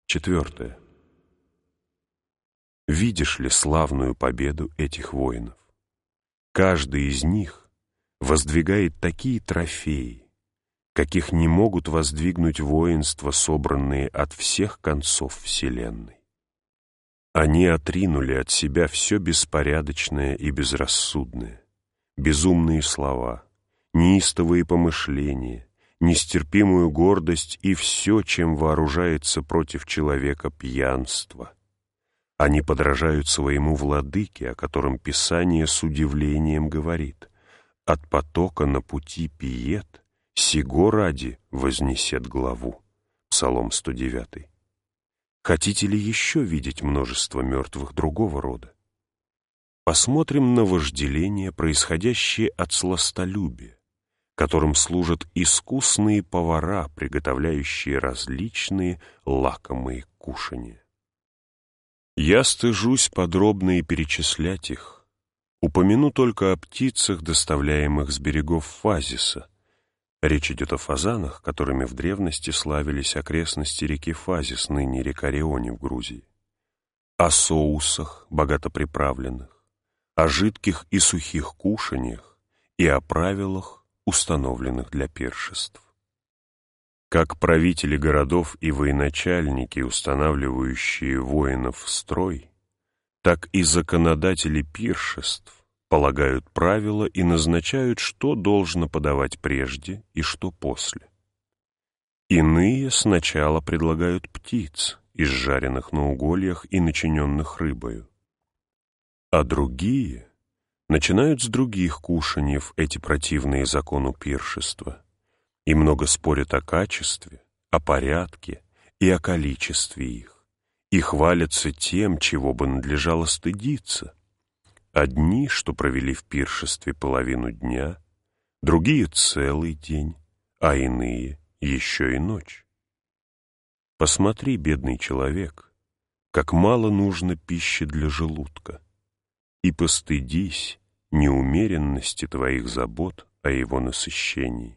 4. Видишь ли славную победу этих воинов? Каждый из них воздвигает такие трофеи, каких не могут воздвигнуть воинства, собранные от всех концов вселенной. Они отринули от себя все беспорядочное и безрассудное, безумные слова, неистовые помышления, нестерпимую гордость и все, чем вооружается против человека пьянство. Они подражают своему владыке, о котором Писание с удивлением говорит: «От потока на пути пиет, сего ради вознесет главу». Псалом 109. Хотите ли еще видеть множество мертвых другого рода? Посмотрим на вожделение, происходящее от сластолюбия, которым служат искусные повара, приготовляющие различные лакомые кушанья. Я стыжусь подробно и перечислять их. Упомяну только о птицах, доставляемых с берегов Фазиса. Речь идет о фазанах, которыми в древности славились окрестности реки Фазис, ныне река Риони в Грузии. О соусах, богато приправленных, о жидких и сухих кушаньях и о правилах, установленных для пиршеств. Как правители городов и военачальники, устанавливающие воинов в строй, так и законодатели пиршеств полагают правила и назначают, что должно подавать прежде и что после. Иные сначала предлагают птиц, изжаренных на угольях и начиненных рыбою, а другие начинают с других кушаньев эти противные закону пиршества и много спорят о качестве, о порядке и о количестве их, и хвалятся тем, чего бы надлежало стыдиться. Одни, что провели в пиршестве половину дня, другие — целый день, а иные — еще и ночь. Посмотри, бедный человек, как мало нужно пищи для желудка, и постыдись неумеренности твоих забот о его насыщении.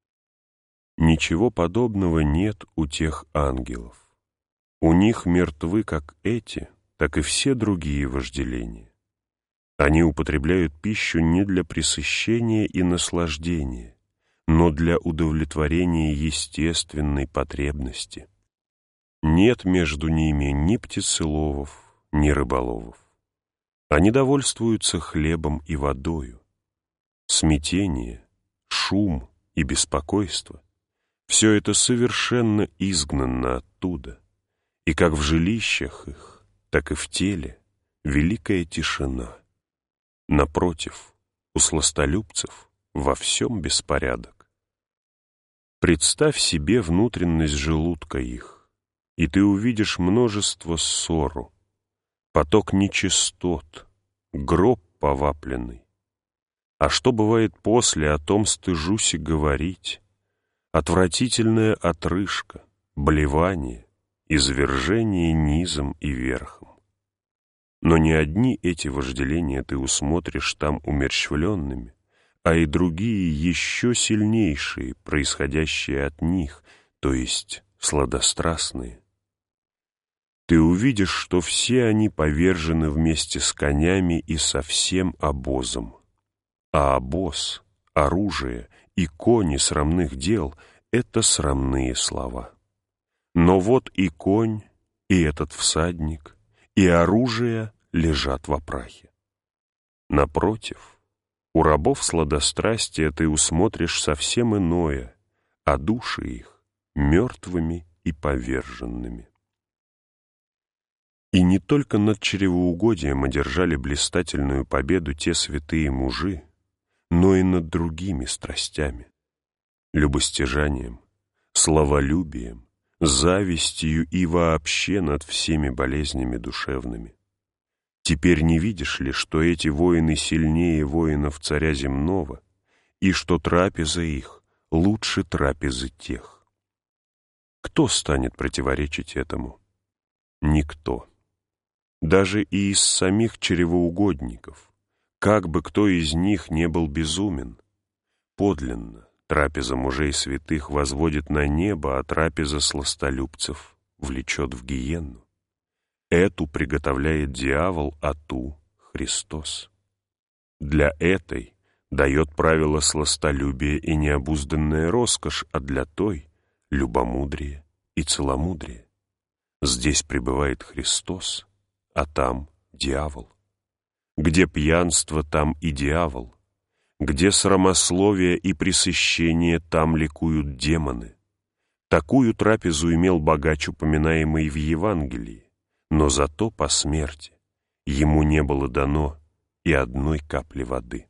Ничего подобного нет у тех ангелов. У них мертвы как эти, так и все другие вожделения. Они употребляют пищу не для пресыщения и наслаждения, но для удовлетворения естественной потребности. Нет между ними ни птицеловов, ни рыболовов. Они довольствуются хлебом и водою. Смятение, шум и беспокойство — все это совершенно изгнано оттуда, и как в жилищах их, так и в теле великая тишина. Напротив, у сластолюбцев во всем беспорядок. Представь себе внутренность желудка их, и ты увидишь множество ссору, поток нечистот, гроб повапленный. А что бывает после, о том стыжусь и говорить. Отвратительная отрыжка, блевание, извержение низом и верхом. Но не одни эти вожделения ты усмотришь там умерщвленными, а и другие еще сильнейшие, происходящие от них, то есть сладострастные. Ты увидишь, что все они повержены вместе с конями и со всем обозом. А обоз, оружие и кони срамных дел — это срамные слова. Но вот и конь, и этот всадник, и оружие лежат во прахе. Напротив, у рабов сладострастия ты усмотришь совсем иное, а души их — мертвыми и поверженными. И не только над чревоугодием одержали блистательную победу те святые мужи, но и над другими страстями, любостяжанием, славолюбием, завистью и вообще над всеми болезнями душевными. Теперь не видишь ли, что эти воины сильнее воинов царя земного, и что трапеза их лучше трапезы тех? Кто станет противоречить этому? Никто. Даже и из самих чревоугодников, как бы кто из них не был безумен. Подлинно, трапеза мужей святых возводит на небо, а трапеза сластолюбцев влечет в гиенну. Эту приготовляет дьявол, а ту — Христос. Для этой дает правило сластолюбие и необузданная роскошь, а для той — любомудрие и целомудрие. Здесь пребывает Христос, а там дьявол. Где пьянство, там и дьявол. Где срамословие и пресыщение, там ликуют демоны. Такую трапезу имел богач, упоминаемый в Евангелии, но зато по смерти ему не было дано и одной капли воды.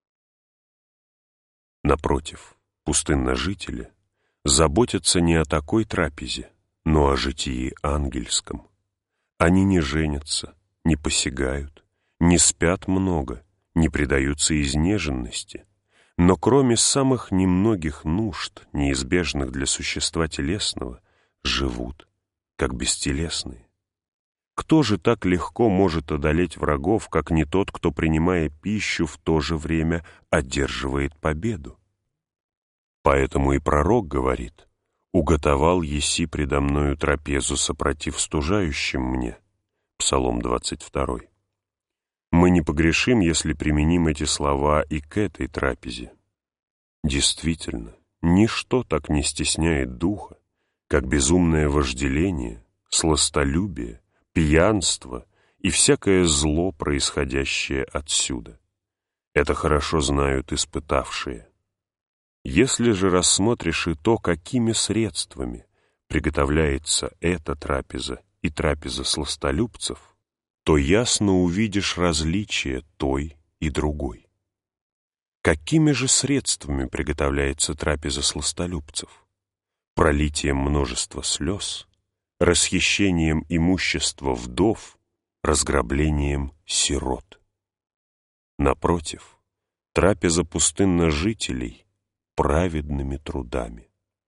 Напротив, пустынножители заботятся не о такой трапезе, но о житии ангельском. Они не женятся, не посягают, не спят много, не предаются изнеженности, но кроме самых немногих нужд, неизбежных для существа телесного, живут, как бестелесные. Кто же так легко может одолеть врагов, как не тот, кто, принимая пищу, в то же время одерживает победу? Поэтому и пророк говорит: «Уготовал еси предо мною трапезу, сопротив стужающим мне». Псалом 22. Мы не погрешим, если применим эти слова и к этой трапезе. Действительно, ничто так не стесняет духа, как безумное вожделение, сластолюбие, пьянство и всякое зло, происходящее отсюда. Это хорошо знают испытавшие. Если же рассмотришь и то, какими средствами приготовляется эта трапеза и трапеза сластолюбцев, то ясно увидишь различие той и другой. Какими же средствами приготовляется трапеза сластолюбцев? Пролитием множества слез, расхищением имущества вдов, разграблением сирот. Напротив, трапеза пустынножителей праведными трудами.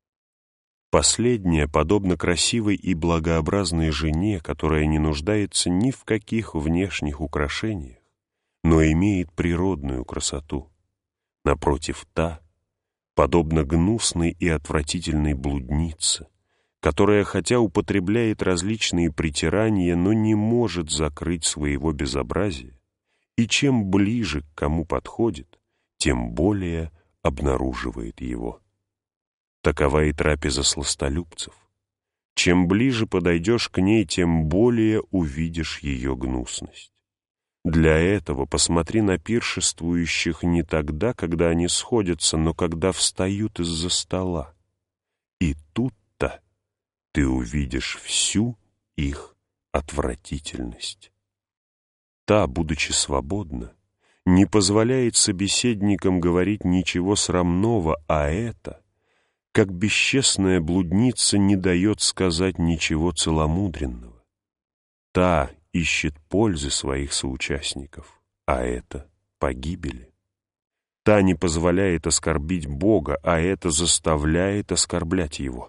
Последняя подобна красивой и благообразной жене, которая не нуждается ни в каких внешних украшениях, но имеет природную красоту. Напротив, та подобна гнусной и отвратительной блуднице, которая, хотя употребляет различные притирания, но не может закрыть своего безобразия, и чем ближе к кому подходит, тем более обнаруживает его. Такова и трапеза сластолюбцев. Чем ближе подойдешь к ней, тем более увидишь ее гнусность. Для этого посмотри на пиршествующих не тогда, когда они сходятся, но когда встают из-за стола. И тут-то ты увидишь всю их отвратительность. Та, будучи свободна, не позволяет собеседникам говорить ничего срамного, а это, как бесчестная блудница, не дает сказать ничего целомудренного. Та ищет пользы своих соучастников, а это погибели. Та не позволяет оскорбить Бога, а это заставляет оскорблять Его.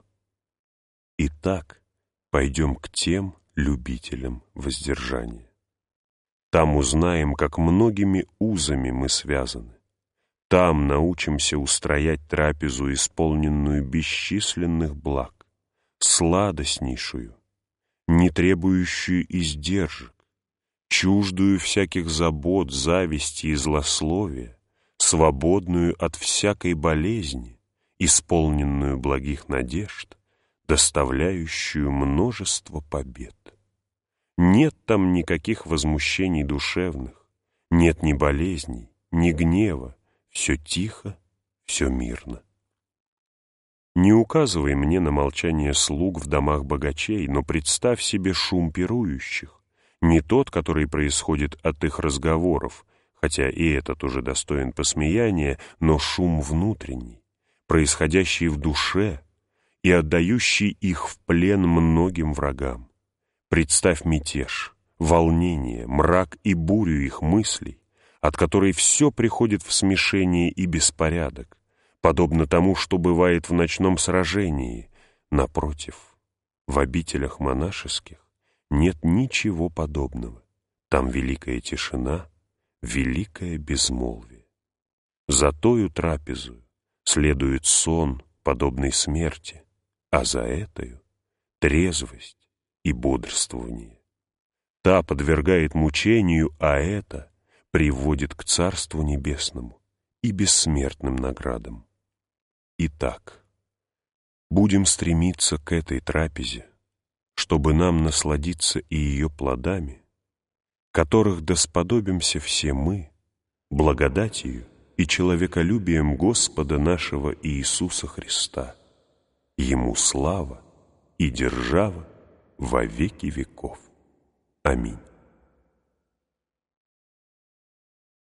Итак, пойдем к тем любителям воздержания. Там узнаем, как многими узами мы связаны. Там научимся устроять трапезу, исполненную бесчисленных благ, сладостнейшую, не требующую издержек, чуждую всяких забот, зависти и злословия, свободную от всякой болезни, исполненную благих надежд, доставляющую множество побед. Нет там никаких возмущений душевных, нет ни болезней, ни гнева, все тихо, все мирно. Не указывай мне на молчание слуг в домах богачей, но представь себе шум пирующих, не тот, который происходит от их разговоров, хотя и этот уже достоин посмеяния, но шум внутренний, происходящий в душе и отдающий их в плен многим врагам. Представь мятеж, волнение, мрак и бурю их мыслей, от которой все приходит в смешение и беспорядок, подобно тому, что бывает в ночном сражении. Напротив, в обителях монашеских нет ничего подобного. Там великая тишина, великое безмолвие. За тою трапезою следует сон, подобный смерти, а за этою трезвость, и бодрствование. Та подвергает мучению, а эта приводит к Царству Небесному и бессмертным наградам. Итак, будем стремиться к этой трапезе, чтобы нам насладиться и ее плодами, которых досподобимся все мы, благодатью и человеколюбием Господа нашего Иисуса Христа. Ему слава и держава во веки веков. Аминь.